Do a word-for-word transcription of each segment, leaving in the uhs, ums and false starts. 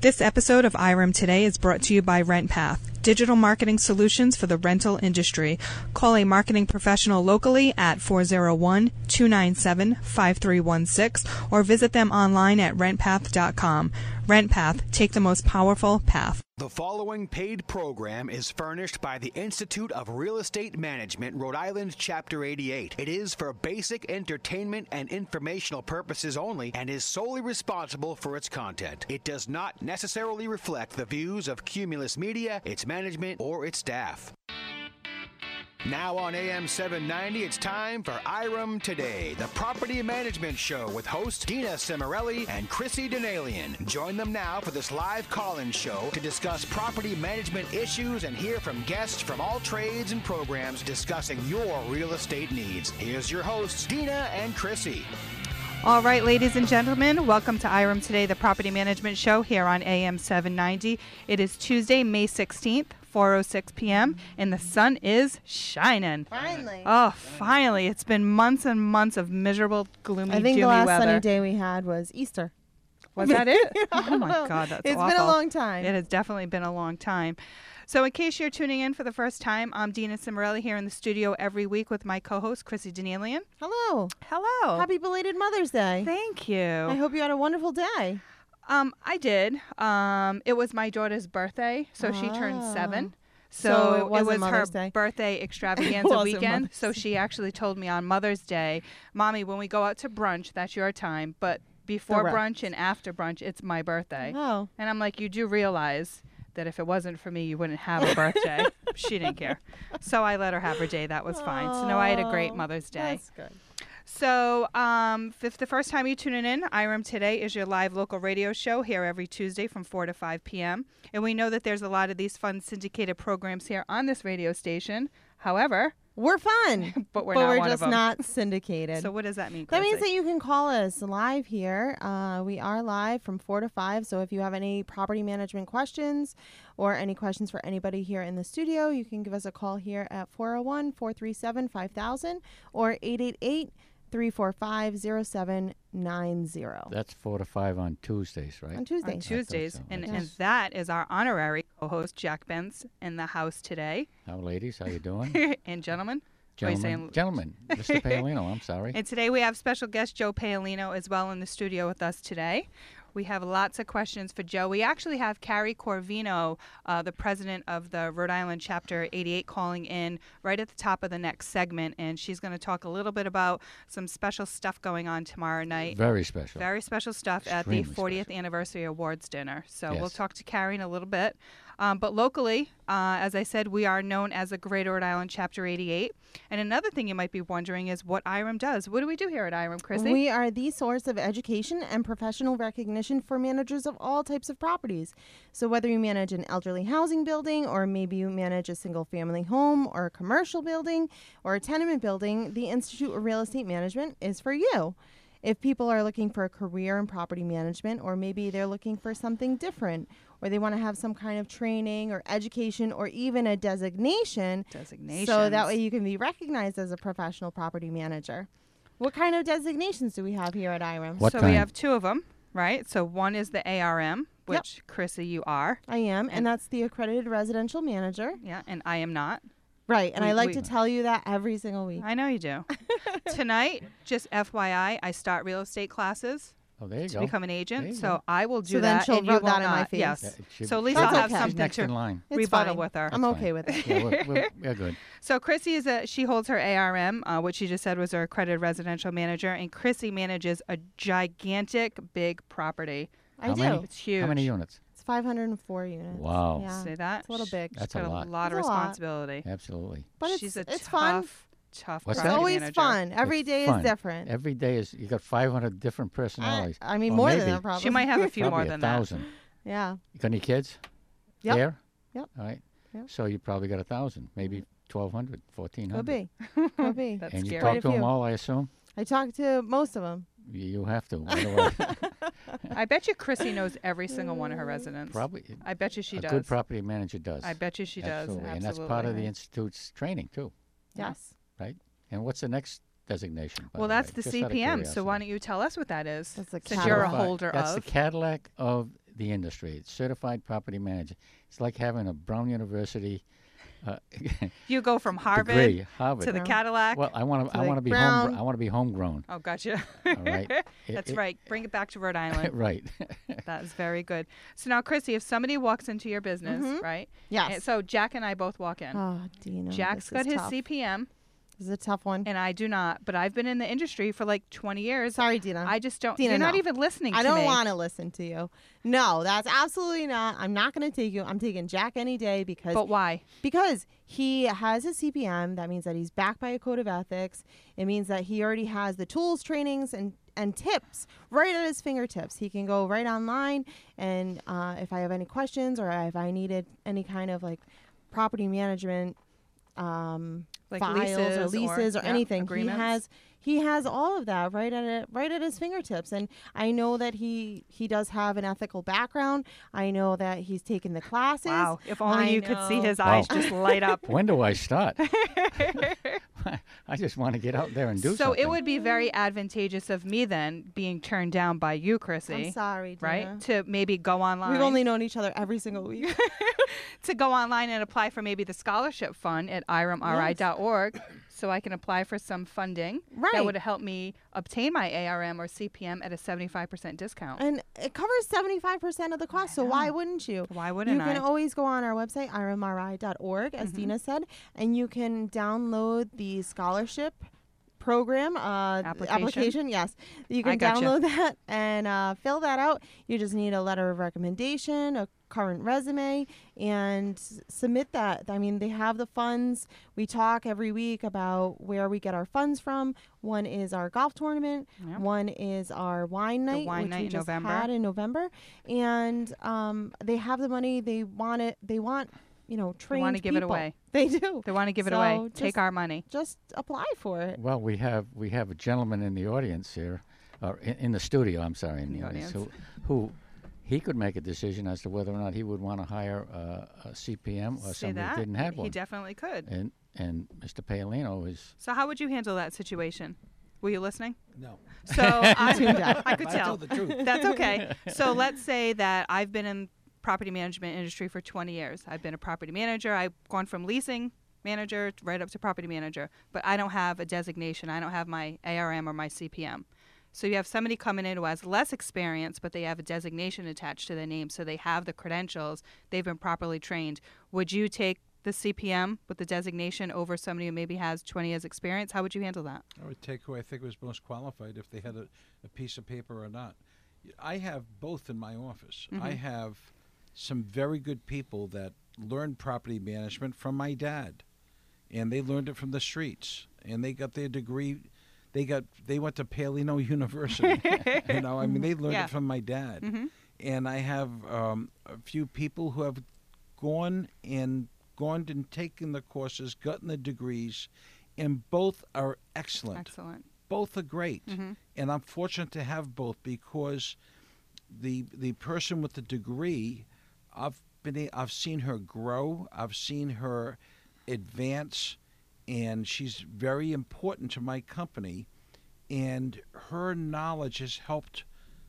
This episode of I R E M Today is brought to you by RentPath, digital marketing solutions for the rental industry. Call a marketing professional locally at four oh one, two nine seven, five three one six or visit them online at rent path dot com. RentPath, take the most powerful path. The following paid program is furnished by the Institute of Real Estate Management, Rhode Island, Chapter eighty-eight. It is for basic entertainment and informational purposes only and is solely responsible for its content. It does not necessarily reflect the views of Cumulus Media, its management, or its staff. Now on A M seven ninety, it's time for I R E M Today, the property management show with hosts Dina Cimarelli and Chrissy Denalian. Join them now for this live call-in show to discuss property management issues and hear from guests from all trades and programs discussing your real estate needs. Here's your hosts, Dina and Chrissy. All right, ladies and gentlemen, welcome to I R E M Today, the property management show here on A M seven ninety. It is Tuesday, May sixteenth. four oh six p.m. and the sun is shining. Finally. Oh, finally. It's been months and months of miserable, gloomy, I think doomy the last weather. sunny day we had was Easter. Was that it? Oh, my God, that's It's awful. been a long time. It has definitely been a long time. So in case you're tuning in for the first time, I'm Dina Cimarelli here in the studio every week with my co-host, Chrissy Denalian. Hello. Hello. Happy belated Mother's Day. Thank you. I hope you had a wonderful day. Um, I did. Um, it was my daughter's birthday, so she turned Oh. seven. So So, it it, wasn't was Mother's her Day. birthday extravaganza wasn't weekend. Mother's So Day. she actually told me on Mother's Day, Mommy, when we go out to brunch, that's your time. But before Correct. brunch and after brunch, it's my birthday. Oh. And I'm like, you do realize that if it wasn't for me, you wouldn't have a birthday. She didn't care. So I let her have her day. That was fine. So no, I had a great Oh, Mother's Day. That's good. So, um, if the first time you tune in, I R E M Today is your live local radio show here every Tuesday from four to five p.m. And we know that there's a lot of these fun syndicated programs here on this radio station. However, We're fun, but we're but not we're one just of them. not syndicated. So what does that mean, that means Chrissy? that you can call us live here. Uh, we are live from four to five. So if you have any property management questions or any questions for anybody here in the studio, you can give us a call here at four oh one, four three seven, five thousand or eight eight eight, three four five, oh seven nine oh. That's four to five on Tuesdays, right? On on Tuesdays. Tuesdays. so. And, Yes. and that is our honorary co-host, Jack Benz, in the house today. How, ladies, how you doing? And gentlemen. What are you Gentlemen, saying? gentlemen, Mister Paolino, I'm sorry. And today we have special guest Joe Paolino as well in the studio with us today. We have lots of questions for Joe. We actually have Carrie Corvino, uh, the president of the Rhode Island Chapter eighty-eight, calling in right at the top of the next segment, and she's going to talk a little bit about some special stuff going on tomorrow night. Very special. Very special stuff at the Extremely fortieth special. anniversary awards dinner. So we'll Yes. talk to Carrie in a little bit. Um, but locally, uh, as I said, we are known as the Greater Rhode Island Chapter eighty-eight. And another thing you might be wondering is what I R E M does. What do we do here at I R E M, Chrissy? We are the source of education and professional recognition for managers of all types of properties. So whether you manage an elderly housing building or maybe you manage a single family home or a commercial building or a tenement building, the Institute of Real Estate Management is for you. If people are looking for a career in property management, or maybe they're looking for something different, or they want to have some kind of training or education or even a designation, Designations. so that way you can be recognized as a professional property manager. What kind of designations do we have here at I R E M? What so kind? we have two of them, right? So one is the A R M, Yep. which, Chrissy, you are. I am, and, And- that's the accredited residential manager. Yeah, and I am not. Right, and We- I like we- to tell you that every single week. I know you do. Tonight, just F Y I, I start real estate classes Oh, there you to go. become an There agent. you So go. I will do So then that, she'll and you rub will that in my not. face. Yes. Yeah, it should- So at least That's I'll have okay. She's something next to in line. It's rebuttal fine. with her. I'm That's okay fine. with it. Yeah, we're, we're, we're good. So Chrissy is a she holds her A R M, uh, which she just said was her accredited residential manager, and Chrissy manages a gigantic big property. I How do. many? It's huge. How many units? It's five hundred four units. Wow. Yeah. See that? It's a little big. That's She's got a lot. lot of It's a lot. responsibility. Absolutely. But it's, She's a it's tough, fun. tough. What's It's that? property always manager. fun. Every It's day fun. is different. Every day is, you got five hundred different I, personalities. I mean, Or more maybe, than that, probably. She might have a few Probably more a than thousand. Yeah. You got any kids? Yep. There? Yep. All right. Yep. So you probably got a thousand, maybe twelve hundred, fourteen Could hundred. be. Could be. that. That's And you scary. Quite talk a to them few. all, I assume? I talked to most of them. You you have to. Otherwise, I bet you Chrissy knows every single one of her residents. probably. I bet you she a does. good property manager does. I bet you she does. Absolutely. Absolutely. And that's part of the Institute's training, too. Yes. And what's the next designation? by Well, the that's way? the Just out of C P M. So why curiosity. don't you tell us what that is? That's the Since you're a Cadillac. holder That's of. the Cadillac of the industry. It's certified property manager. It's like having a Brown University uh, You go from Harvard degree. Harvard. to the Cadillac. Well, I want To to. I like want to be Brown. home. I want to be homegrown. Oh, gotcha. All right. It- That's it- right. Bring it back to Rhode Island. right. That is very good. So now, Chrissy, if somebody walks into your business, Mhm. right? Yes. And so Jack and I both walk in. Oh, Dina. Jack's this got is his tough. C P M, This is a tough one. and I do not. But I've been in the industry for like twenty years. Sorry, Dina. I just don't. Dina, you're not no. even listening I to don't me. want to listen to you. No, that's absolutely not. I'm not going to take you. I'm taking Jack any day because But why? because he has his C P M. That means that he's backed by a code of ethics. It means that he already has the tools, trainings, and and tips right at his fingertips. He can go right online, and uh, if I have any questions or if I needed any kind of like property management um, Like files leases or or- leases or, yeah, anything, agreements. he has he has all of that right at it, right at his fingertips. And I know that he he does have an ethical background. I know that he's taken the classes. Wow. If only I you could see know. his eyes Wow. just light up. When do I start? I just want to get out there and do So something. it would be very advantageous of me then being turned down by you, Chrissy. I'm sorry, Dina. Right? To maybe go online. We've only known each other every single week. to go online and apply for maybe the scholarship fund at I R A M R I dot org so I can apply for some funding Right. that would help me obtain my A R M or C P M at a seventy-five percent discount. And it covers seventy-five percent of the cost, so why wouldn't you? Why wouldn't you I? can always go on our website, I R A M R I dot org, as Mhm. Dina said, and you can download the scholarship program uh, Application? application. Yes, you can I gotcha. download that and uh, fill that out. You just need a letter of recommendation, a current resume, and s- submit that. I mean, they have the funds. We talk every week about where we get our funds from. One is our golf tournament. Yep. One is our wine night, wine which night we in just November. had in November. And um, they have the money. They want it. They want you know trained They want to give it people. away. They do. They want to give it So away. just- Take our money. Just apply for it. Well, we have we have a gentleman in the audience here, or in, in the studio. I'm sorry, in, In the, the audience, audience. who, who he could make a decision as to whether or not he would want to hire uh, a C P M or See somebody that? who didn't have he one. definitely could. and and Mister Paolino is So how would you handle that situation? Were you listening? No. So I, Tuned out. I could I tell. tell the truth. That's okay. So let's say that I've been in property management industry for twenty years. I've been a property manager. I've gone from leasing manager right up to property manager, but I don't have a designation. I don't have my A R M or my C P M. So you have somebody coming in who has less experience, but they have a designation attached to their name, so they have the credentials. They've been properly trained. Would you take the C P M with the designation over somebody who maybe has twenty years experience? How would you handle that? I would take who I think was most qualified if they had a, a piece of paper or not. I have both in my office. I Mhm. have some very good people that learned property management from my dad, and they learned it from the streets, and they got their degree. They got they went to Paolino University. You know, I mean, they learned Yeah. it from my dad. Mm-hmm. And I have um, a few people who have gone and gone and taken the courses, gotten the degrees, and both are excellent. Excellent. Both are great, Mm-hmm. and I'm fortunate to have both because the the person with the degree, I've been a- I've seen her grow, I've seen her advance, and she's very important to my company, and her knowledge has helped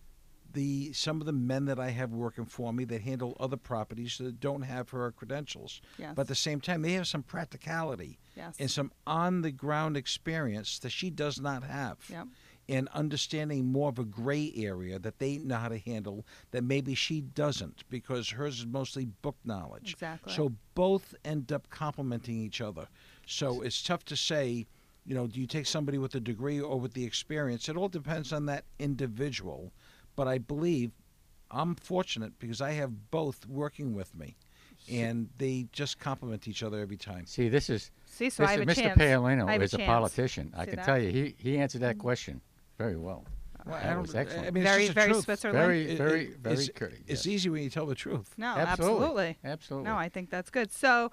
the some of the men that I have working for me that handle other properties that don't have her credentials. Yes. But at the same time, they have some practicality yes. and some on-the-ground experience that she does not have. Yep. And understanding more of a gray area that they know how to handle that maybe she doesn't because hers is mostly book knowledge. Exactly. So both end up complementing each other. So it's tough to say, you know, do you take somebody with a degree or with the experience? It all depends on that individual. But I believe I'm fortunate because I have both working with me. And they just complement each other every time. see this is See, so this I have is a Mister chance. Paolino I have a is a chance. politician. I See can that? tell you he he answered that question very well. Well, I That don't- was excellent. I mean, very, it's just the very truth. Switzerland. Very It- very it- very it's- courteous. It's yes. easy when you tell the truth. No, Absolutely. absolutely. Absolutely. No, I think that's good. So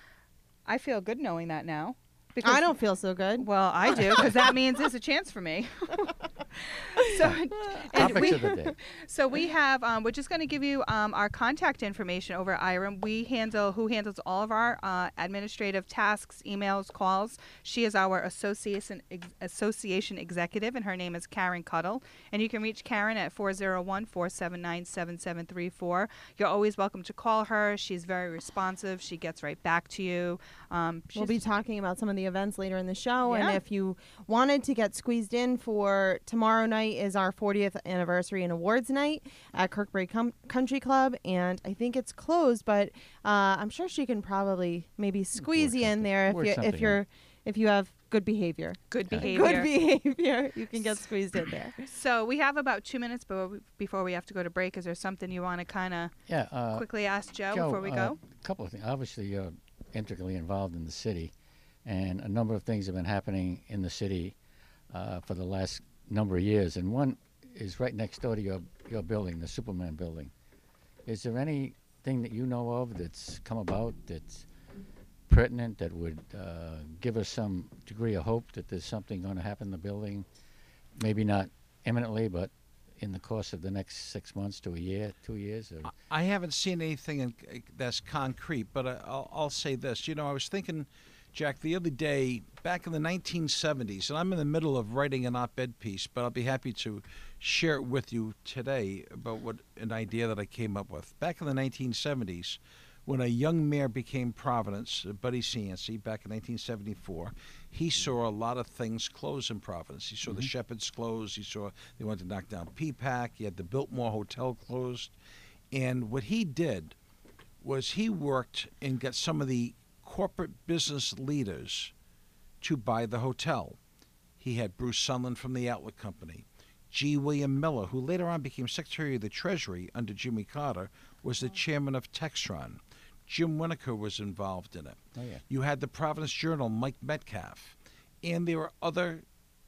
I feel good knowing that now. Because, I don't feel so good. Well, I do because that means there's a chance for me. So, and Topics we, of the day. so we have, um, we're just going to give you um, our contact information over at I R A M. We handle, who handles all of our uh, administrative tasks, emails, calls. She is our association ex- association executive, and her name is Karen Cuddle. And you can reach Karen at four oh one, four seven nine, seven seven three four. You're always welcome to call her. She's very responsive. She gets right back to you. Um, We'll be talking about some of the events later in the show. Yeah. And if you wanted to get squeezed in for tomorrow night is our fortieth anniversary and awards night at Kirkbury Com- Country Club. And I think it's closed, but uh, I'm sure she can probably maybe squeeze Work you in something- there if work you if something you're out. if you have good behavior. good Yeah. behavior. Good behavior. You can get squeezed in there. So we have about two minutes before we, before we have to go to break. Is there something you want to kind of Yeah. Uh, quickly ask Joe, Joe, before we uh, go? A couple of things. Obviously, you're intricately involved in the city, and a number of things have been happening in the city uh, for the last number of years. And one is right next door to your your building, the Superman building. Is there anything that you know of that's come about that's pertinent that would uh, give us some degree of hope that there's something going to happen in the building? Maybe not imminently, but in the course of the next six months to a year, two years? Or I haven't seen anything in, that's concrete, but I, I'll, I'll say this. You know, I was thinking, Jack, the other day, back in the nineteen seventies, and I'm in the middle of writing an op-ed piece, but I'll be happy to share it with you today about what an idea that I came up with. Back in the nineteen seventies, when a young mayor became Providence, Buddy Cianci, back in nineteen seventy-four, he saw a lot of things close in Providence. He saw Mm-hmm. the Shepherds close. He saw they wanted to knock down P PAC. He had the Biltmore Hotel closed. And what he did was he worked and got some of the corporate business leaders to buy the hotel. He had Bruce Sunland from the Outlet Company. G. William Miller, who later on became Secretary of the Treasury under Jimmy Carter, was the chairman of Textron. Jim Winokur was involved in it. Oh, yeah. You had the Providence Journal, Mike Metcalf. And there were other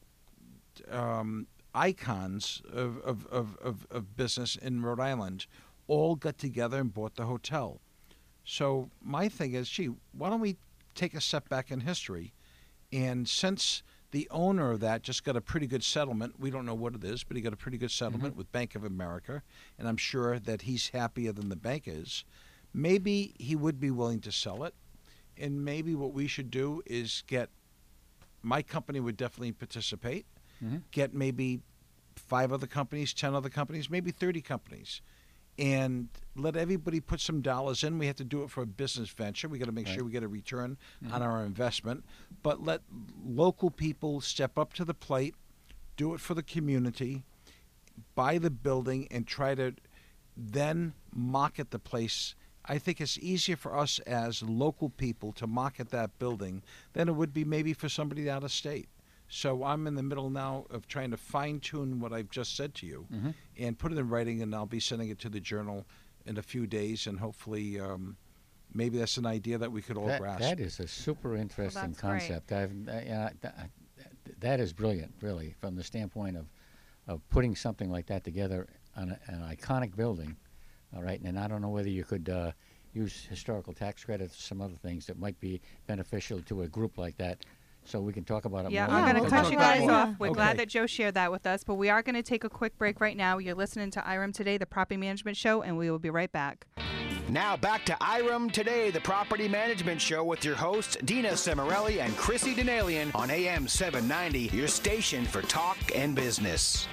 um, icons of, of, of, of, of business in Rhode Island all got together and bought the hotel. So my thing is, gee, why don't we take a step back in history? And since the owner of that just got a pretty good settlement, we don't know what it is, but he got a pretty good settlement Mm-hmm. with Bank of America, and I'm sure that he's happier than the bank is, maybe he would be willing to sell it. And maybe what we should do is get, my company would definitely participate, Mm-hmm. get maybe five other companies, ten other companies, maybe thirty companies, and let everybody put some dollars in. We have to do it for a business venture. We got to make Right. sure we get a return Mm-hmm. on our investment. But let local people step up to the plate, do it for the community, buy the building, and try to then market the place. I think it's easier for us as local people to market that building than it would be maybe for somebody out of state. So I'm in the middle now of trying to fine-tune what I've just said to you Mm-hmm. and put it in writing, and I'll be sending it to the Journal in a few days, and hopefully um, maybe that's an idea that we could all That, grasp. that is a super interesting that's great. concept. I've, uh, yeah, th- that is brilliant, really, from the standpoint of, of putting something like that together on a, an iconic building. All right, and I don't know whether you could uh, use historical tax credits or some other things that might be beneficial to a group like that. So we can talk about it Yeah, more. I'm Yeah, going we'll to cut talk you about guys it. off. Yeah. We're Okay. glad that Joe shared that with us, but we are going to take a quick break right now. You're listening to I R A M Today, the Property Management Show, and we will be right back. Now back to I R A M Today, the Property Management Show with your hosts Dina Cimarelli and Chrissy Denalian on A M seven ninety, your station for talk and business.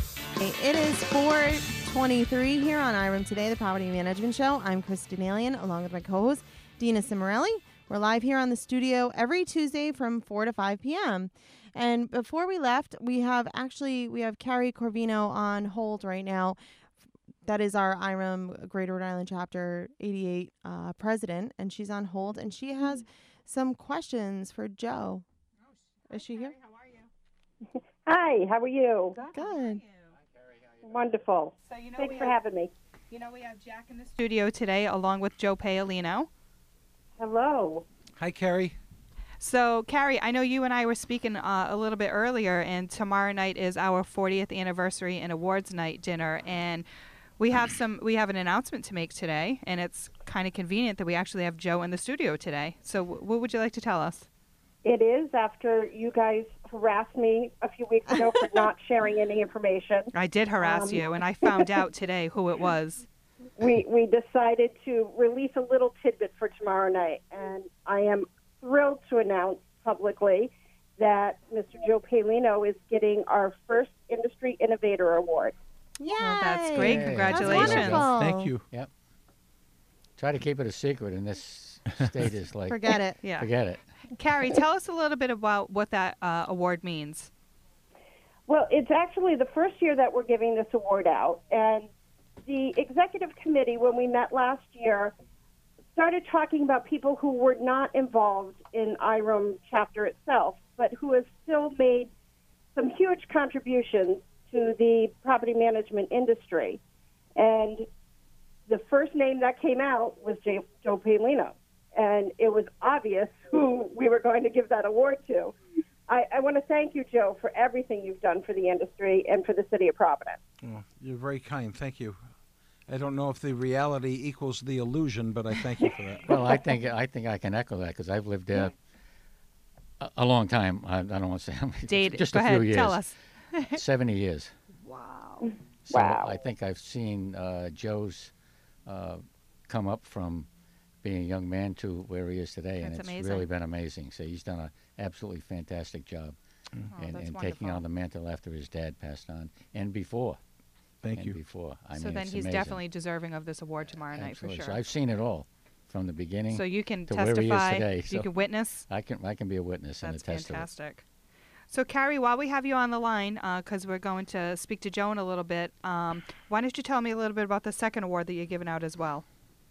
It is four twenty-three here on I R A M Today, the Property Management Show. I'm Chris Denalian, along with my co-host, Dina Cimarelli. We're live here on the studio every Tuesday from four to five p.m. And before we left, we have actually, we have Carrie Corvino on hold right now. That is our I R A M Greater Rhode Island Chapter eighty-eight uh, president, and she's on hold, and she has some questions for Joe. Is she here? Hi, how are you? Good. Wonderful. So you know Thanks we for have, having me. you know we have Jack in the studio today, along with Joe Paolino. Hello. Hi, Carrie. So, Carrie, I know you and I were speaking uh, a little bit earlier, and tomorrow night is our fortieth anniversary and awards night dinner, and we have some we have an announcement to make today, and it's kind of convenient that we actually have Joe in the studio today. So, w- what would you like to tell us? It is after you guys harassed me a few weeks ago for not sharing any information. I did harass Um, you, and I found out today who it was. We we decided to release a little tidbit for tomorrow night, and I am thrilled to announce publicly that Mister Joe Paolino is getting our first Industry Innovator Award. Yay! Well, that's great. Yay. Congratulations. That's wonderful. Thank you. Yep. Try to keep it a secret, and this state is like, Forget it. Yeah. forget it. Carrie, tell us a little bit about what that uh, award means. Well, it's actually the first year that we're giving this award out, and the executive committee, when we met last year, started talking about people who were not involved in I R M chapter itself, but who have still made some huge contributions to the property management industry. And the first name that came out was J- Joe Paolino, and it was obvious who we were going to give that award to. I, I want to thank you, Joe, for everything you've done for the industry and for the city of Providence. Oh, you're very kind. Thank you. I don't know if the reality equals the illusion, but I thank you for that. Well, I think I think I can echo that because I've lived there a, a long time. I, I don't want to say how many, Date, just go a ahead, few years. tell us. seventy years. Wow. So Wow. I think I've seen uh, Joe's uh, come up from being a young man to where he is today, and That's it's amazing. really been amazing. So he's done an absolutely fantastic job, Oh, and, that's and taking wonderful. on the mantle after his dad passed on, and before. Thank and you. Before. I so mean, then it's he's amazing. definitely deserving of this award tomorrow night Absolutely. for So sure. I've seen it all, from the beginning. So you can to where he is testify. today, You so- can witness. I can I can be a witness and That's attest to it. fantastic. So, Carrie, while we have you on the line, because we're going to speak to Joe in a little bit, um, why don't you tell me a little bit about the second award that you're giving out as well?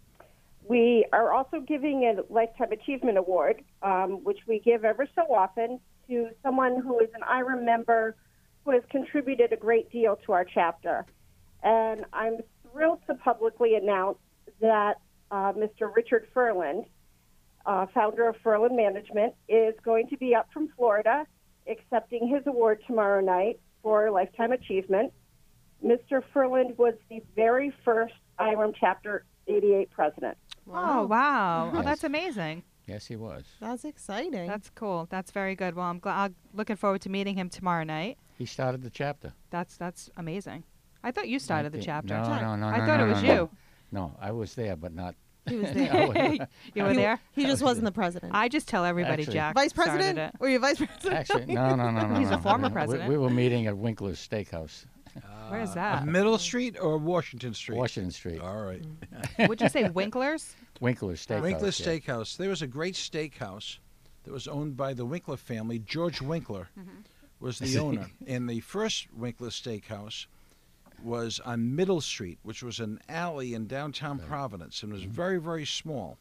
We are also giving a Lifetime Achievement Award, um, which we give ever so often to someone who is an I R M member who has contributed a great deal to our chapter. And I'm thrilled to publicly announce that uh, Mister Richard Furland, uh, founder of Furland Management, is going to be up from Florida accepting his award tomorrow night for Lifetime Achievement. Mister Furland was the very first I R M Chapter eighty-eight president. Oh, wow. Oh, Yes. that's amazing. Yes, he was. That's exciting. That's cool. That's very good. Well, I'm, gl- I'm looking forward to meeting him tomorrow night. He started the chapter. That's that's amazing. I thought you started the Nineteen- chapter. No, no, no, I no, thought no, it was no, no. you. No, I was there, but not. he was I there. was- You were he, there? he just wasn't the president. I just tell everybody Actually- Jack Vice started president? it. Were you vice president? Actually, no, no, no, no. He's a no. former We- president. We, were meeting at Winkler's Steakhouse, Where is Uh, that? Middle Street or Washington Street? Washington Street. All right. Would you say Winkler's? Winkler's Steakhouse. Winkler's yeah. Steakhouse. There was a great steakhouse that was owned by the Winkler family. George Winkler was the owner. And the first Winkler Steakhouse was on Middle Street, which was an alley in downtown Providence, and was very, very small.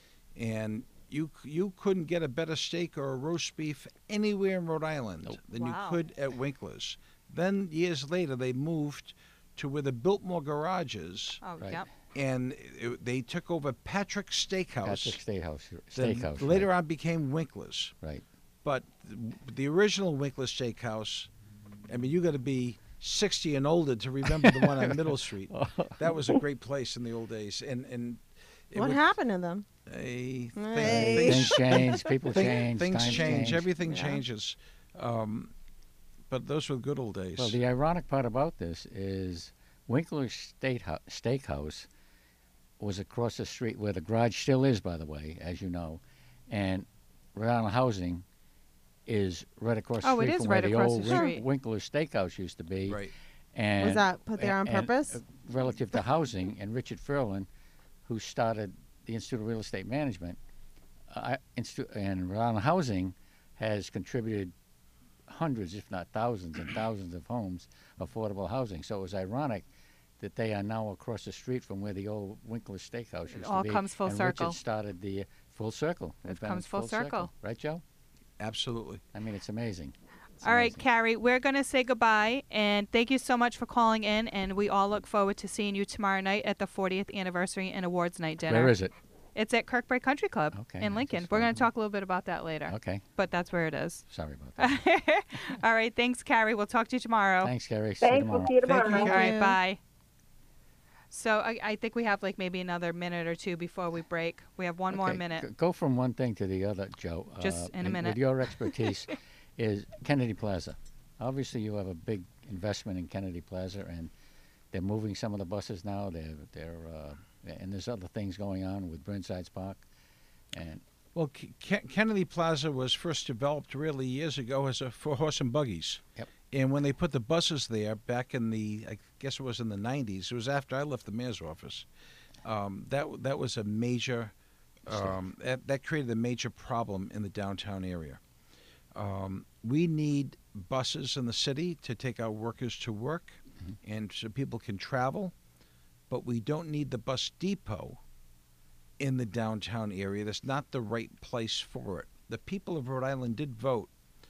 And you you couldn't get a better steak or a roast beef anywhere in Rhode Island Nope. than Wow. you could at Winkler's. Then years later, they moved to where the Biltmore Garages, Oh, Right. yep. and it, they took over Patrick Steakhouse. Patrick Steakhouse. Then Steakhouse. later right. on became Winkler's. Right. But the, the original Winkler Steakhouse, I mean, you got to be sixty and older to remember the one on Middle Street. That was a great place in the old days. And and it What would- happened to them? a thing- Hey. Things change. People thing- change. Things times change. Everything Yeah. changes. Um, but those were good old days. Well, the ironic part about this is Winkler's State Hou- Steakhouse was across the street where the garage still is, by the way, as you know, and Rhode Island Housing is right across the Oh, it street is from right where the across old the Wink- street. Winkler's Steakhouse used to be. right. And Was that put there on and- purpose? uh, relative to housing, and Richard Furlan, who started the Institute of Real Estate Management, uh, Institute and Rhode Island Housing has contributed hundreds, if not thousands and thousands of homes, affordable housing. So it was ironic that they are now across the street from where the old Winkler Steakhouse used all to be. comes full and circle. Richard started the uh, full circle. It We've been comes full circle. Right, Joe? Absolutely. I mean, it's amazing. It's All right, amazing. Carrie, we're going to say goodbye, and thank you so much for calling in, and we all look forward to seeing you tomorrow night at the fortieth Anniversary and Awards Night dinner. Where is it? It's at Kirkbride Country Club Okay, in Lincoln. just We're going wondering. to talk a little bit about that later, Okay. but that's where it is. Sorry about that. All right, thanks, Carrie. We'll talk to you tomorrow. Thanks, Gary. See you Thanks. tomorrow. We'll see you Thank tomorrow. you. All right, you. bye. So I, I think we have like maybe another minute or two before we break. We have one more Okay, minute. g- Go from one thing to the other, Joe. Just uh, in a and minute. With your expertise, is Kennedy Plaza. Obviously, you have a big investment in Kennedy Plaza, and they're moving some of the buses now. They're, they're, uh, and there's other things going on with Burnside's Park. And Well, K- Kennedy Plaza was first developed really years ago as a for horse and buggies. Yep. And when they put the buses there back in the, I guess it was in the nineties, it was after I left the mayor's office. Um, that that was a major, um, that, that created a major problem in the downtown area. Um, we need buses in the city to take our workers to work, mm-hmm. and so people can travel, but we don't need the bus depot in the downtown area. That's not the right place for it. The people of Rhode Island did vote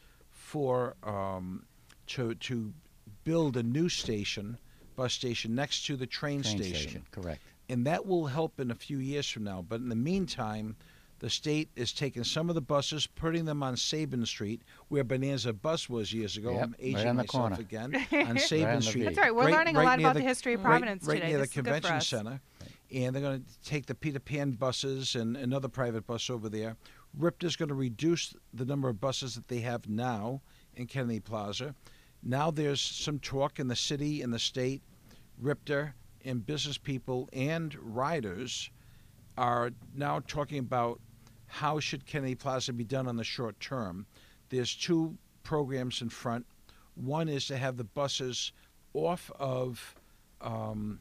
for um, to to build a new station, bus station next to the train, train station. station. Correct. And that will help in a few years from now. But in the meantime, the state is taking some of the buses, putting them on Sabin Street, where Bonanza Bus was years ago. Yep, I'm aging right on the myself corner. again. On Sabin Right on the Street. V. That's right. We're Right- learning a right lot near about the, history of Providence right, today. Right near This the is good for convention us. center. And they're going to take the Peter Pan buses and another private bus over there. R I P T is going to reduce the number of buses that they have now in Kennedy Plaza. Now there's some talk in the city and the state, R I P T and business people and riders are now talking about how should Kennedy Plaza be done on the short term. There's two programs in front. One is to have the buses off of um,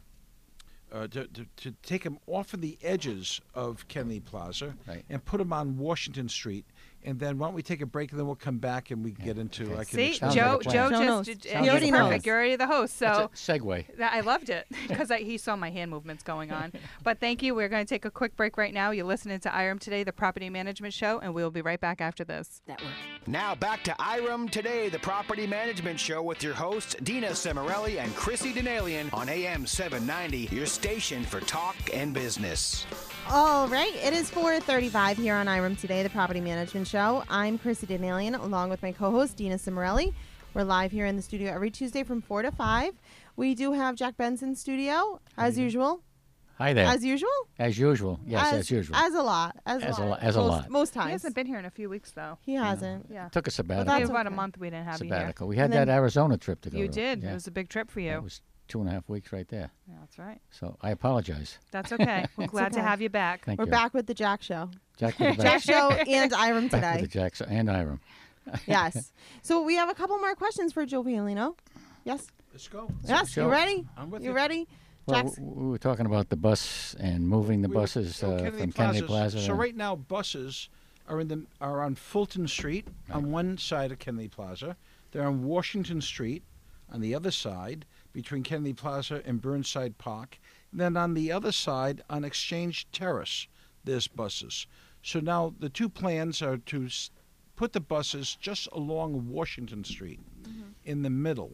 Uh, to, to, to take them off of the edges of Kennedy Plaza Right. and put them on Washington Street. And then why don't we take a break and then we'll come back and we can get into okay. I can See, explain Sounds Joe, like a plan. Joe Joe just knows. did, He he's already perfect. knows. You're already the host, so That's a segue. that- I loved it because he saw my hand movements going on. But thank you. We're going to take a quick break right now. You're listening to I R M Today, the Property Management Show, and we'll be right back after this. Network. Now back to I R M Today, the Property Management Show with your hosts Dina Cimarelli and Chrissy Denalian on A M seven ninety, your station for talk and business. All right, it is four thirty-five here on I R M Today, the Property Management Show. I'm Chrissy Denalian, along with my co-host, Dina Cimarelli. We're live here in the studio every Tuesday from four to five. We do have Jack Benson studio, as usual. Hi there. As usual? As usual. Yes, as, usual. As a lot. As, As a a lo- lot. as a most, lot. Most He times. hasn't been here in a few weeks, though. He hasn't. Yeah. Took a sabbatical. that's about a okay. month we didn't have you here. sabbatical. We had And then- that Arizona trip to go You to. did. Yeah. It was a big trip for That you. was two and a half weeks right there. Yeah, that's right. So I apologize. That's okay. We're glad to okay. have you back. Thank We're you. back with the Jack Show. Jack with the Jack back. Show and I R M Back with Today. the Jacks and Iram. Yes. So we have a couple more questions for Joe Paolino. Yes? Let's go. Yes. Joe. You ready? I'm with You you. ready? Well, Jack's- w- we were talking about the bus and moving the We were- buses oh, uh, Kennedy from Kennedy Plazas. Plaza. So and- right now, buses are in the are on Fulton Street on one side of Kennedy Plaza. They're on Washington Street on the other side between Kennedy Plaza and Burnside Park. And then on the other side on Exchange Terrace, there's buses. So now the two plans are to s- put the buses just along Washington Street in the middle.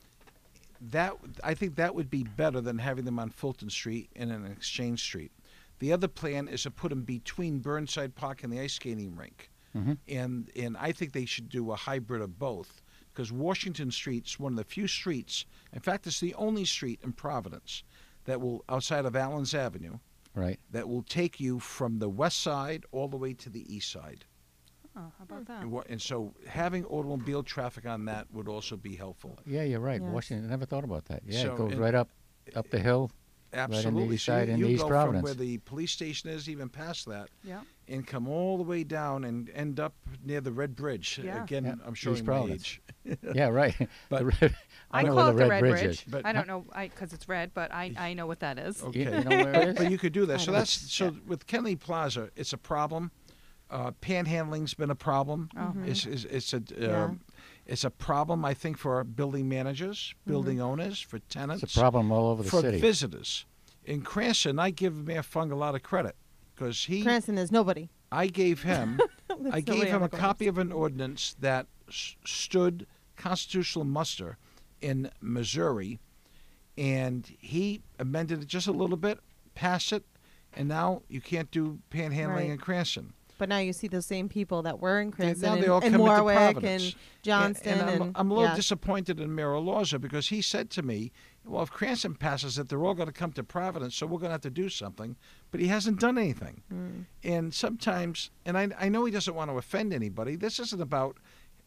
That I think that would be better than having them on Fulton Street and an Exchange Street. The other plan is to put them between Burnside Park and the ice skating rink, Mhm. and and I think they should do a hybrid of both, because Washington Street's one of the few streets. In fact, it's the only street in Providence that will, outside of Allen's Avenue, Right. that will take you from the west side all the way to the east side. Oh, how about that? And, what, and so having automobile traffic on that would also be helpful. Yeah, you're right. Yes. Washington. I never thought about that. Yeah, So it goes in- right up up the hill. Absolutely. east So side you, and you East go Providence. from where the police station is, even past that, Yeah. and come all the way down and end up near the Red Bridge. Yeah. Again, Yeah, I'm East showing my Providence. age. Yeah, right. But- The red, I, know call where it the Red Bridge. Bridge is. But- I don't know because it's red, but I, I know what that is. Okay. You, you know where it is? But you could do that. I So don't- that's so with Kennedy Plaza, it's a problem. Uh, panhandling's been a problem. Oh. It's, it's, it's a Yeah. um, it's a problem, I think, for building managers, building owners, for tenants, It's a problem all over the for city. visitors. In Cranston, I give Mayor Fung a lot of credit because he, Cranston is nobody. I gave him, There's I gave nobody him on a the copy of an ordinance that s- stood constitutional muster in Missouri, and he amended it just a little bit, passed it, and now you can't do panhandling Right. in Cranston. But now you see those same people that were in Cranston now and, they all and come into Warwick Providence. and Johnston. And, and I'm, I'm a little yeah. disappointed in Mayor Alorza because he said to me, well, if Cranston passes it, they're all going to come to Providence, so we're going to have to do something. But he hasn't done anything. Mm. And sometimes, and I, I know he doesn't want to offend anybody, this isn't about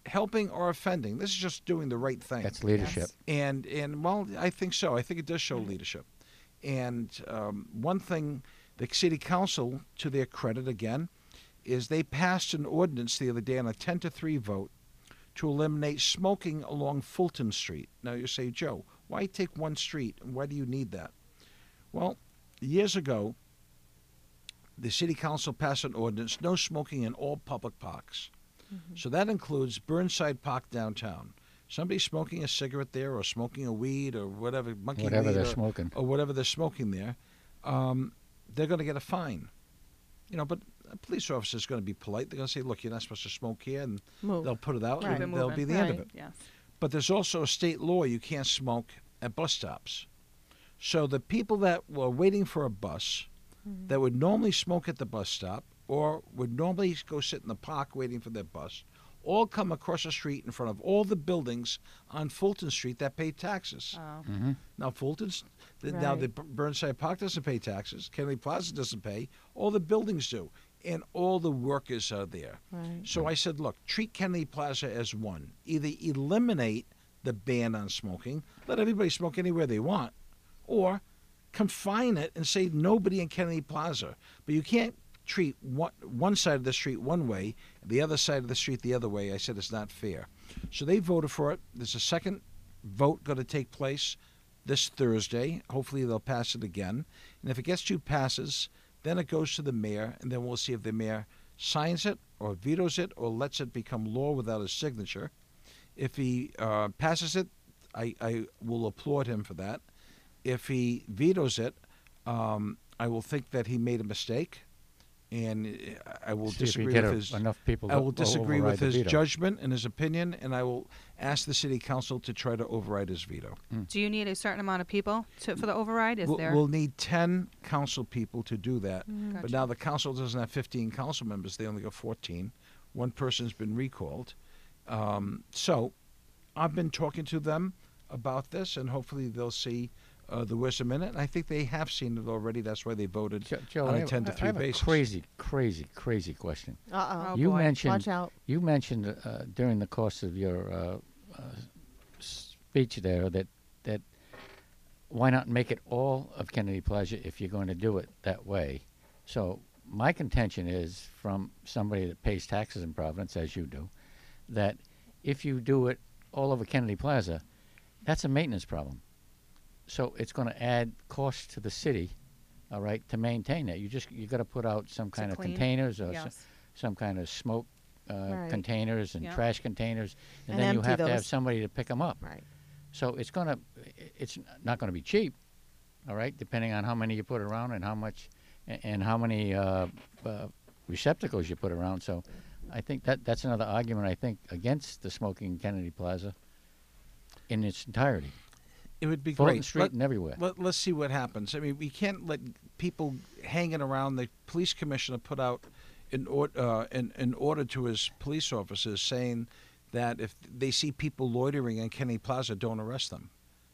helping or offending. This is just doing the right thing. That's leadership. Yes. And and well, I think so. I think it does show leadership. And um, one thing, the city council, to their credit again, is they passed an ordinance the other day on a ten to three vote to eliminate smoking along Fulton Street. Now you say, Joe, why take one street and why do you need that? Well, years ago, the city council passed an ordinance, no smoking in all public parks. Mm-hmm. So that includes Burnside Park downtown. Somebody smoking a cigarette there or smoking a weed or whatever, monkey Whatever weed they're or, smoking. or whatever they're smoking there, um, they're going to get a fine. You know, but a police officer is going to be polite. They're going to say, look, you're not supposed to smoke here, and Move. they'll put it out, Right. Keep it and that'll moving. be the end of Right. it. Yes. But there's also a state law you can't smoke at bus stops. So the people that were waiting for a bus Mm-hmm. that would normally smoke at the bus stop or would normally go sit in the park waiting for their bus all come across the street in front of all the buildings on Fulton Street that pay taxes. Oh. Mm-hmm. Now, Fulton's, the, now the Right. B- Burnside Park doesn't pay taxes. Kennedy Plaza doesn't pay. All the buildings do. And all the workers are there. Right. So I said, look, treat Kennedy Plaza as one. Either eliminate the ban on smoking, let everybody smoke anywhere they want, or confine it and say nobody in Kennedy Plaza. But you can't treat one, one side of the street one way, the other side of the street the other way. I said it's not fair. So they voted for it. There's a second vote going to take place this Thursday. Hopefully they'll pass it again. And if it gets two passes, then it goes to the mayor, and then we'll see if the mayor signs it or vetoes it or lets it become law without his signature. If he uh, passes it, I, I will applaud him for that. If he vetoes it, um, I will think that he made a mistake, and I will See if you disagree get with a- his. enough people I to will disagree override with the his veto. judgment and his opinion, and I will ask the city council to try to override his veto. Do you need a certain amount of people to, for the override? Is We'll, there? we'll need ten council people to do that, but Gotcha. now the council doesn't have fifteen council members; they only got fourteen. One person's been recalled, um, so I've been talking to them about this, and hopefully they'll see uh, the wisdom in it. And I think they have seen it already. That's why they voted Jo- Joe, on I a have, ten to I three have basis. a crazy, crazy, crazy question. Uh Oh, you boy. mentioned Watch out. you mentioned uh, during the course of your uh, uh, speech there that that why not make it all of Kennedy Plaza if you're going to do it that way? So my contention is, from somebody that pays taxes in Providence, as you do, that if you do it all over Kennedy Plaza, that's a maintenance problem. So it's going to add cost to the city, all right, to maintain that. You just you got to put out some To kind of clean? containers or Yes. so, some kind of smoke uh, Right. containers and Yeah. trash containers, and, And then you empty have to have those. somebody to pick them up. Right. So it's going to it's not going to be cheap, all right, depending on how many you put around and how much a- and how many uh, uh, receptacles you put around. So I think that that's another argument, I think, against the smoking in Kennedy Plaza in its entirety. It would be Fulton great. Street Let- and everywhere. Let, let's see what happens. I mean, we can't let people hanging around. The police commissioner put out an, or, uh, an, an order to his police officers saying that if they see people loitering in Kennedy Plaza, don't arrest them.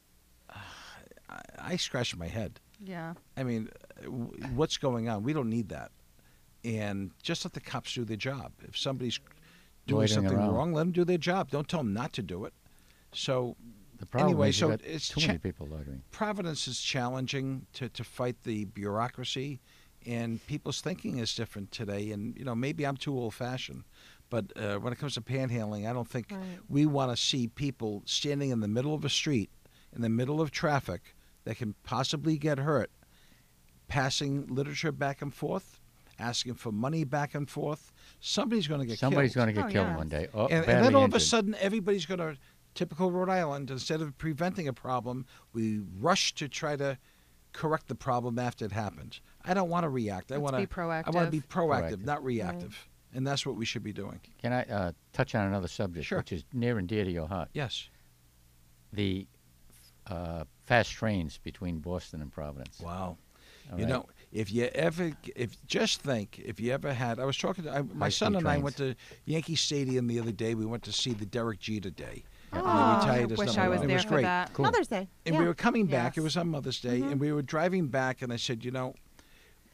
I, I scratch my head. Yeah. I mean, uh, w- what's going on? We don't need that. And just let the cops do their job. If somebody's doing Loitering something around. wrong, let them do their job. Don't tell them not to do it. So The problem anyway, is so you got it's too cha- many people loitering. Providence is challenging to, to fight the bureaucracy, and people's thinking is different today. And, you know, maybe I'm too old-fashioned, but uh, when it comes to panhandling, I don't think Right. we want to see people standing in the middle of a street, in the middle of traffic, that can possibly get hurt, passing literature back and forth, asking for money back and forth. Somebody's going to get Somebody's killed. going to get Oh, killed yeah. one day. Oh, And, and badly then all of a injured. sudden, everybody's going to, typical Rhode Island, instead of preventing a problem, we rush to try to correct the problem after it happens. I don't want to react. I Let's want be to I want to be proactive. proactive, Proactive. not reactive. And that's what we should be doing. Can I uh, touch on another subject, Sure. which is near and dear to your heart? Yes. The uh, fast trains between Boston and Providence. Wow. All You right? know, if you ever, if just think, if you ever had, I was talking to I, my son High-speed and I trains. went to Yankee Stadium the other day. We went to see the Derek Jeter Day. Oh, And they I retired his wish number I one. was It there was for great. that. Cool. Mother's Day. And yeah. we were coming back. It Yes. was on Mother's Day, Mhm. and we were driving back. And I said, you know,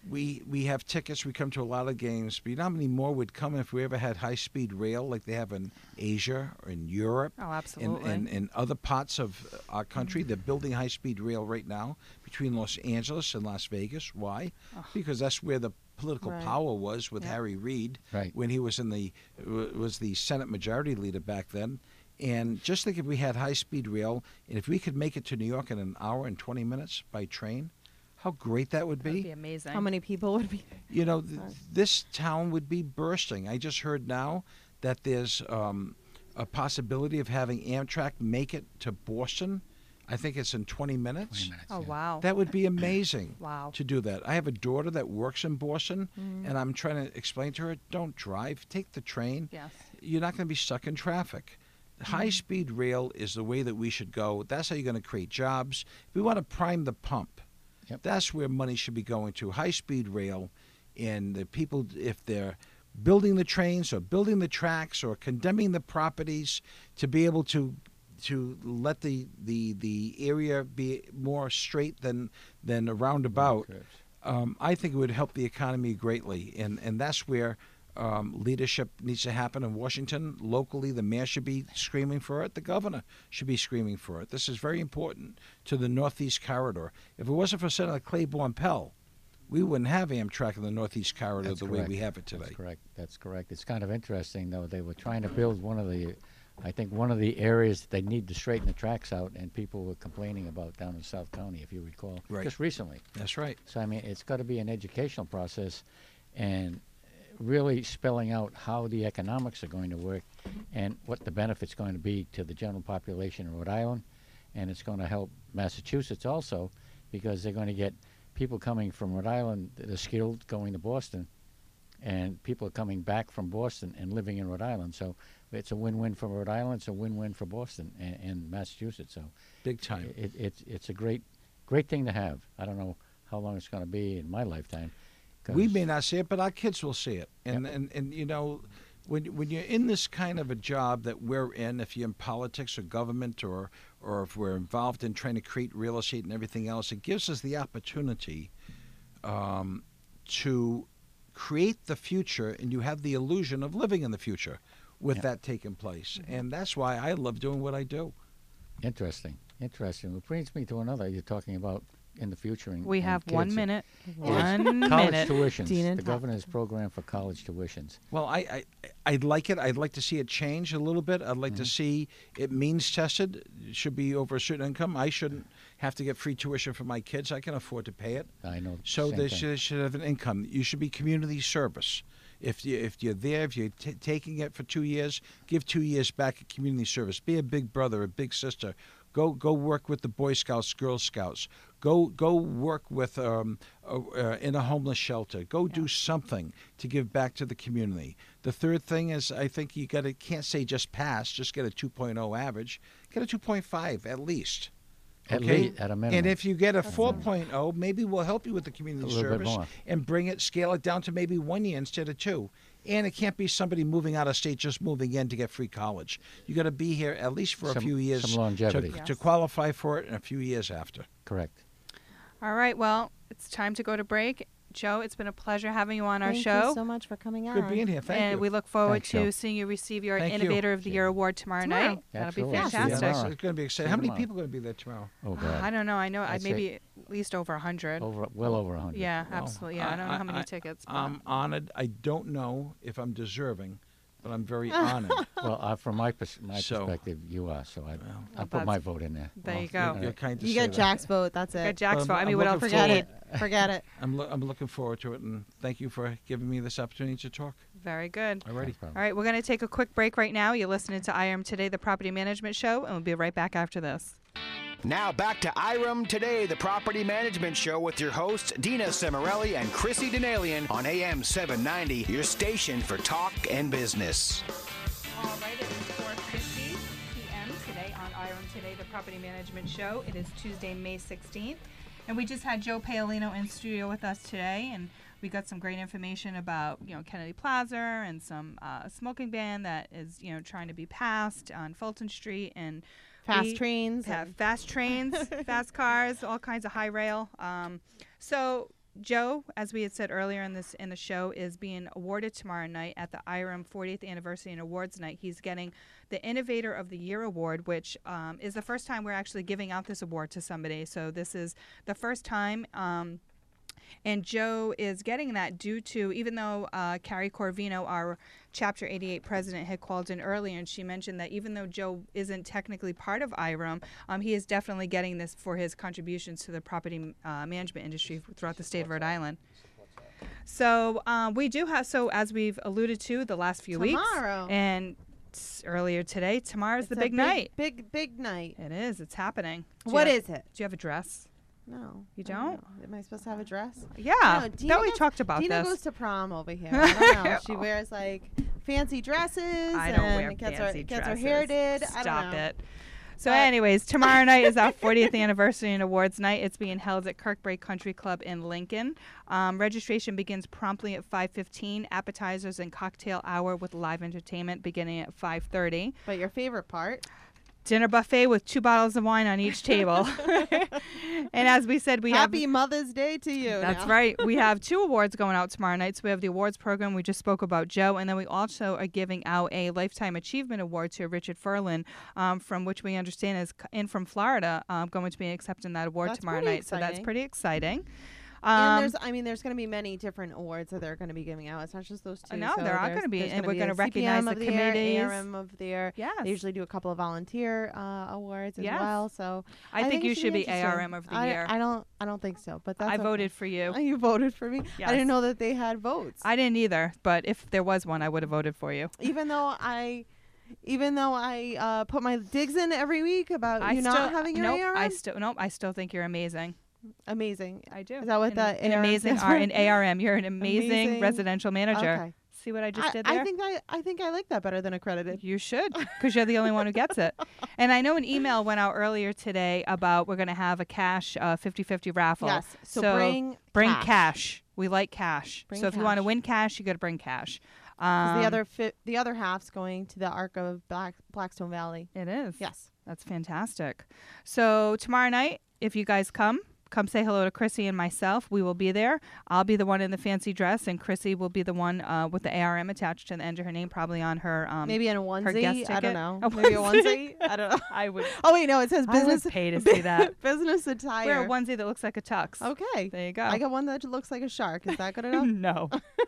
we we have tickets. We come to a lot of games. But you know how many more would come if we ever had high-speed rail like they have in Asia or in Europe? Oh, absolutely. And in, in other parts of our country. They're building high-speed rail right now between Los Angeles and Las Vegas. Why? Oh. Because that's where the political Right. power was with Yep. Harry Reid Right. when he was in the was the Senate Majority Leader back then. And just think if we had high-speed rail, and if we could make it to New York in an hour and twenty minutes by train, how great that would That would be. be amazing. How many people would be? You know, th- this town would be bursting. I just heard now that there's um, a possibility of having Amtrak make it to Boston. I think it's in twenty minutes. twenty minutes, Oh, yeah. wow. That would be amazing. Wow. To do that. I have a daughter that works in Boston, and I'm trying to explain to her, don't drive, take the train. Yes. You're not going to be stuck in traffic. High-speed rail is the way that we should go. That's how you're going to create jobs. If we want to prime the pump, Yep. that's where money should be going to. High-speed rail, and the people, if they're building the trains or building the tracks or condemning the properties to be able to to let the the, the area be more straight than than a roundabout, Correct. um, I think it would help the economy greatly, and and that's where um, leadership needs to happen in Washington. Locally, the mayor should be screaming for it. The governor should be screaming for it. This is very important to the Northeast Corridor. If it wasn't for Senator Claiborne Pell, we wouldn't have Amtrak in the Northeast Corridor That's the way correct. we have it today. That's correct. That's correct. It's kind of interesting, though. They were trying to build one of the, I think one of the areas that they need to straighten the tracks out, and people were complaining about down in South County, if you recall, Right. just recently. That's right. So I mean, it's got to be an educational process, and really spelling out how the economics are going to work, and what the benefits going to be to the general population of Rhode Island, and it's going to help Massachusetts also, because they're going to get people coming from Rhode Island that are skilled going to Boston, and people are coming back from Boston and living in Rhode Island. So it's a win-win for Rhode Island. It's a win-win for Boston and, and Massachusetts. So Big time. it, it's it's a great great thing to have. I don't know how long it's going to be in my lifetime. We 'cause- may not see it, but our kids will see it. And and, and you know, when when you're in this kind of a job that we're in, if you're in politics or government, or or if we're involved in trying to create real estate and everything else, it gives us the opportunity um, to create the future, and you have the illusion of living in the future with Yeah. that taking place. And that's why I love doing what I do. Interesting, interesting. It brings me to another. You're talking about in the future. And, We and have one kids. minute. Yeah. One College minute. tuitions. Dean and The Tom. governor's program for college tuitions. Well, I, I I'd like it. I'd like to see it change a little bit. I'd like to see it means tested. It should be over a certain income. I shouldn't have to get free tuition for my kids. I can afford to pay it. I know. So same they thing. should, should have an income. You should be community service. If you if you're there, if you're t- taking it for two years, give two years back at community service. Be a big brother, a big sister. Go go work with the Boy Scouts, Girl Scouts. Go go work with um, uh, uh, in a homeless shelter. Go do something to give back to the community. The third thing is, I think you got to can't say just pass, just get a two point oh average. Get a two point five at least. At okay? least, at a minimum. And if you get a four point oh, maybe we'll help you with the community A little bit service more. and bring it, scale it down to maybe one year instead of two. And it can't be somebody moving out of state just moving in to get free college. You got to be here at least for Some- a few years some longevity. to, Yes. to qualify for it, and a few years after. Correct. All right. Well, it's time to go to break. Joe, it's been a pleasure having you on our Thank show. you so much for coming on. Good being here. Thank and you. we look forward Thanks, to Joe. seeing you receive your Thank you. Innovator of the Year award tomorrow, Tomorrow. night. That'll Absolutely. be Yeah. fantastic. Yeah, tomorrow. it's going to be exciting. See How many tomorrow. people are going to be there tomorrow? Oh I God. don't know. I know. I I'd say- maybe at least over a hundred. Over, well over a hundred. Yeah, Well, absolutely. Yeah, I don't know how many tickets. But I'm honored. I don't know if I'm deserving, but I'm very honored. Well, uh, from my pers- my So- perspective, you are. So I I Well, put my that's- vote in there. there you Well, go. You're kind to You say get that. Jack's vote. That's Got it. Jack's Um, vote. I I'm mean, what else? looking Forget forward- it. Forget it. I'm, lo- I'm looking forward to it, and thank you for giving me this opportunity to talk. Very good. Alrighty. No problem. All right, we're going to take a quick break right now. You're listening to I Am Today, the Property Management Show, and we'll be right back after this. Now back to Iram Today, the Property Management Show with your hosts Dina Semarelli and Chrissy Denalian on A M seven ninety, your station for talk and business. All right, it is four fifty p.m. today on I R M Today, the Property Management Show. It is Tuesday, May sixteenth, and we just had Joe Paolino in studio with us today, and we got some great information about, you know, Kennedy Plaza and some uh, smoking ban that is, you know, trying to be passed on Fulton Street, and Fast we trains. have and- fast trains, fast cars, all kinds of high rail. Um, so Joe, as we had said earlier in this in the show, is being awarded tomorrow night at the I R M fortieth Anniversary and Awards Night. He's getting the Innovator of the Year Award, which um, is the first time we're actually giving out this award to somebody. So this is the first time. Um, And Joe is getting that due to, even though uh, Carrie Corvino, our Chapter eighty-eight president, had called in earlier, and she mentioned that even though Joe isn't technically part of I R M, um, he is definitely getting this for his contributions to the property uh, management industry throughout the state of Rhode Island. So um, we do have, so as we've alluded to the last few Tomorrow. weeks, and s- earlier today, tomorrow's It's the a big, night. Big, big night. It is. It's happening. Do What you have, is it? Do you have a dress? No. You I don't? know. Am I supposed to have a dress? Yeah. No, Dina thought we goes- talked about Dina this. goes to prom over here. I don't know. She wears like fancy dresses. I don't and wear gets fancy her, gets dresses. her hair did. I Stop don't know. it. So, But- anyways, tomorrow night is our fortieth anniversary and awards night. It's being held at Kirkbrake Country Club in Lincoln. Um, registration begins promptly at five fifteen. Appetizers and cocktail hour with live entertainment beginning at five thirty. But your favorite part? Dinner buffet with two bottles of wine on each table. And as we said, we have. Happy Mother's Day to you. That's now. right. We have two awards going out tomorrow night. So we have the awards program. We just spoke about Joe. And then we also are giving out a Lifetime Achievement Award to Richard Furlan, um, from which we understand is c- in from Florida, um, going to be accepting that award That's tomorrow pretty night. So that's exciting. pretty exciting. And Um, there's, I mean, there's going to be many different awards that they're going to be giving out. It's not just those two. No, so there are there's- gonna be, there's and we're be gonna a recognize C P M the of the year, committees. A R M of the year. Yes. They usually do a couple of volunteer uh, awards as Yes. well. So I, think, it you should be A interesting. R M of the I, year. I don't. I don't think so. But that's I okay. voted for you. Oh, you voted for me. I Yes. didn't know that they had votes. I didn't either, but if there was one, I would have voted for you. even though I, even though I uh, put my digs in every week about I you still, not having your nope, A R M. I still nope. I still think you're amazing. Amazing. I do. Is that what an, the an A R M amazing stands R for? an A R M? You're an amazing, Amazing- residential manager. Okay. See what I just I, did there? I think I, I think I like that better than accredited. You should, because you're the only one who gets it. And I know an email went out earlier today about we're going to have a cash uh, fifty-fifty raffle. Yes. So, bring bring cash. cash. We like cash. Bring so if you want to cash. win cash, you got to bring cash. 'Cause Um, the other fi- the other half's going to the Arc of Black Blackstone Valley. It is. Yes. That's fantastic. So tomorrow night, if you guys come, come say hello to Chrissy and myself. We will be there. I'll be the one in the fancy dress, and Chrissy will be the one uh, with the A R M attached to the end of her name, probably on her. Um, Maybe in a her onesie. guest I ticket. don't know. A Maybe a onesie. onesie. I don't know. I would. Oh wait, no. It says I business. would pay to see that. business attire. Wear a onesie that looks like a tux. Okay. There you go. I got one that looks like a shark. Is that good enough? No.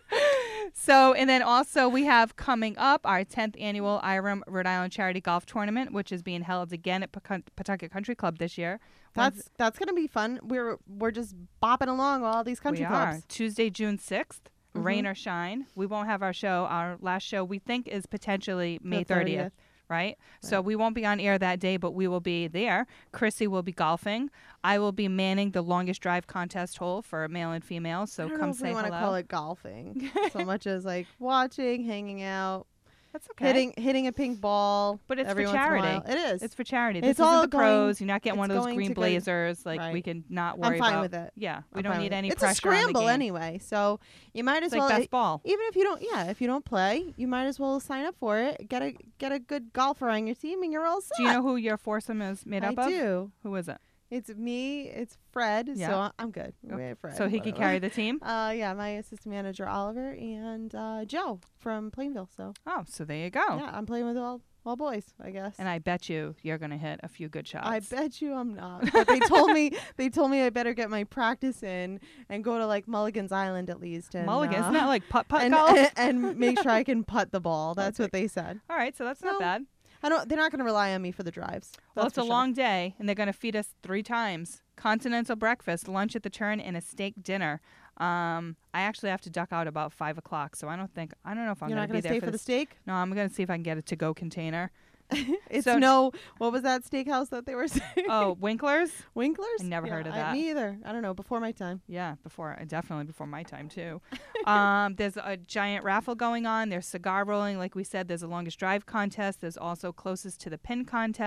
So, and then also we have coming up our tenth annual I R M Rhode Island Charity Golf Tournament, which is being held again at Pawcun- Pawtucket Country Club this year. Once- That's that's gonna be fun. We're we're just bopping along all these country we clubs. are. Tuesday, June sixth, Mhm. rain or shine. We won't have our show. Our last show we think is potentially May The thirtieth. Right? So we won't be on air that day, but we will be there. Chrissy will be golfing. I will be manning the longest drive contest hole for male and female. So I don't come know if say we want to hello. call it golfing so much as like watching, hanging out, That's okay. hitting hitting a pink ball. But it's every for once in a charity. while. It is. It's for charity. It's This isn't all the going- pros. You're not getting one it's of those going green to go- blazers. Like we Right. can not I'm worry fine about. with it. Yeah, we I'm don't fine need with it. any it's pressure a on the scramble game. anyway, so you might as It's like well. best ball. Even if you don't, yeah, if you don't play, you might as well sign up for it. Get a get a good golfer on your team, and you're all set. Do you know who your foursome is made I up of? do. Who is it? It's me. It's Fred. Yeah. So I'm good. Okay. We're Fred. So he can whatever. carry the team. Uh, yeah, my assistant manager Oliver and uh, Joe from Plainville. So Oh, so there you go. yeah, I'm playing with all all boys, I guess. And I bet you you're gonna hit a few good shots. I bet you I'm not. But they told me they told me I better get my practice in and go to like Mulligan's Island at least. And, Mulligan, uh, isn't that like putt putt and, golf? and make sure I can putt the ball. That's what they said. All right, so that's not No, bad. I don't. They're not going to rely on me for the drives. Well, That's it's a for sure. long day, and they're going to feed us three times: continental breakfast, lunch at the turn, and a steak dinner. Um, I actually have to duck out about five o'clock, so I don't think I don't know if I'm You're going not to going be to there stay for for the s- steak. No, I'm going to see if I can get a to-go container. It's So- no. What was that steakhouse that they were saying? Oh, Winkler's? Winkler's. I never Yeah, heard of I- that. me either. I don't know. Before my time. Yeah, before definitely before my time too. um, there's a giant raffle going on. There's cigar rolling, like we said. There's a longest drive contest. There's also closest to the pin contest,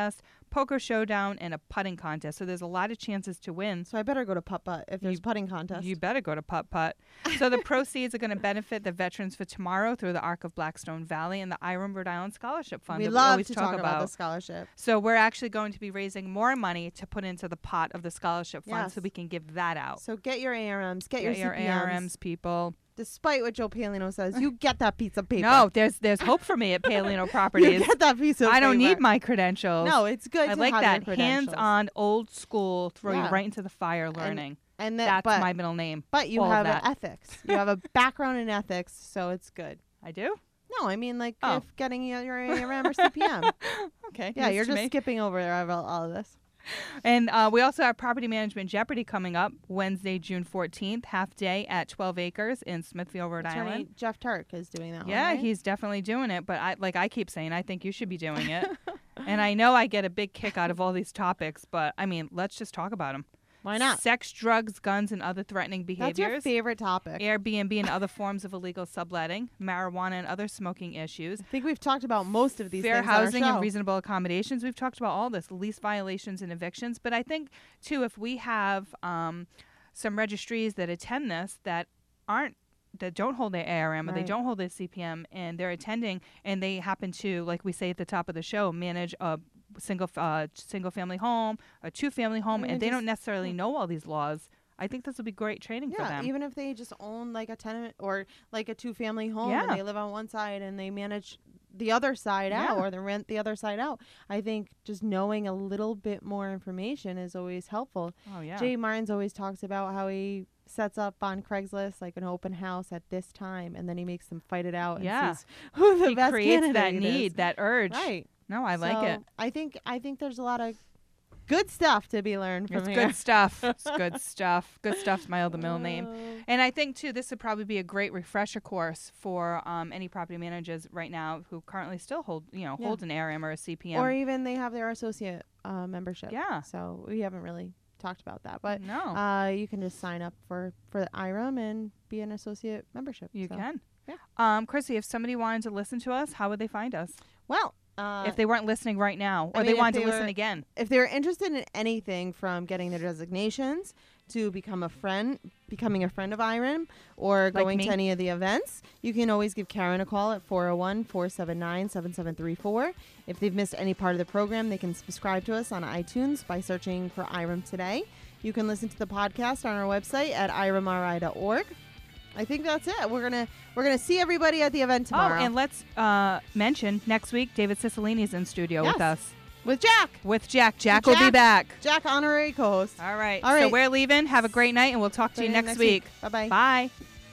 poker showdown, and a putting contest. So there's a lot of chances to win. So I better go to putt putt if there's You- putting contest. You better go to Putt Putt. So the proceeds are going to benefit the Veterans for Tomorrow through the Arc of Blackstone Valley and the I R M Rhode Island Scholarship Fund we that love we always to talk, talk about the scholarship. So we're actually going to be raising more money to put into the pot of the scholarship fund Yes. so we can give that out. So get your A R Ms, get, Get your your C P A Ms. R Ms, people. Despite what Joe Palino says, you get that piece of paper. No, there's there's hope for me at Palino you Properties. get that piece of I don't paper. need my credentials. No, it's good I to like have that your credentials. hands-on, old school, throw Yeah. you right into the fire learning. And that, That's but, my middle name. But you all of have that. ethics. You have a background in ethics, so it's good. I do? No, I mean like Oh. if getting your your A R M or C P M. Okay. Yeah, news you're to just me. skipping over all, all of this. And uh, we also have Property Management Jeopardy coming up Wednesday, June fourteenth, half day at twelve acres in Smithfield, Rhode Attorney Island. Jeff Turk is doing that one, Yeah, right? he's definitely doing it. But I, like I keep saying, I think you should be doing it. And I know I get a big kick out of all these topics, but I mean, let's just talk about them. Why not? Sex, drugs, guns, and other threatening That's your behaviors. favorite topic. Airbnb and other forms of illegal subletting, marijuana and other smoking issues, I think we've talked about most of these fair things on our housing and show. reasonable accommodations. We've talked about all this, lease violations and evictions. But I think, too, if we have um, some registries that attend this that aren't, that don't hold their A R M or they Right. don't hold their C P M and they're attending and they happen to, like we say at the top of the show, manage a single uh, single family home, a two family home, Even and they just- don't necessarily know all these laws, I think this will be great training for Yeah, them. even if they just own like a tenement or like a two family home Yeah. and they live on one side and they manage the other side out Yeah. or they rent the other side out. I think just knowing a little bit more information is always helpful. oh, yeah. Jay Martins always talks about how he sets up on Craigslist like an open house at this time and then he makes them fight it out and Yeah. sees who the He best creates that candidate need, is. that urge. Right. No, I like So it. I think I think there's a lot of good stuff to be learned from It's here. good stuff. It's good stuff. Good stuff, Smile, the middle name. Uh, And I think, too, this would probably be a great refresher course for um, any property managers right now who currently still hold, you know, Yeah. hold an A R M or a C P M. Or even they have their associate uh, membership. Yeah. So we haven't really talked about that, but no, uh, you can just sign up for for the I R M and be an associate membership. you So, can. yeah. Um, Chrissy, if somebody wanted to listen to us, how would they find us? Well, uh, if they weren't listening right now, I or mean, they if wanted they to listen were- again. if they're interested in anything from getting their designations to become a friend, becoming a friend of I R M, or Like going me? to any of the events, you can always give Karen a call at four oh one, four seven nine, seven seven three four. If they've missed any part of the program, they can subscribe to us on iTunes by searching for I R M Today. You can listen to the podcast on our website at I R M R I dot org. I think that's it. We're gonna we're gonna see everybody at the event tomorrow Oh, and let's uh, mention next week David Cicilline is in studio with Yes. us. with Jack. With Jack. Jack With will be Jack. back. Jack, honorary co-host. All right. All So right. we're leaving. Have a great night, and we'll talk to you Tune in next, week. Bye-bye. Bye.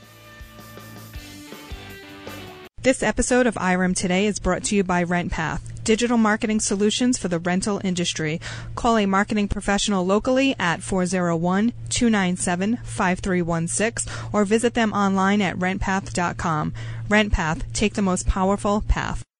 This episode of I R M Today is brought to you by RentPath, digital marketing solutions for the rental industry. Call a marketing professional locally at four oh one, two nine seven, five three one six or visit them online at rent path dot com. RentPath, take the most powerful path.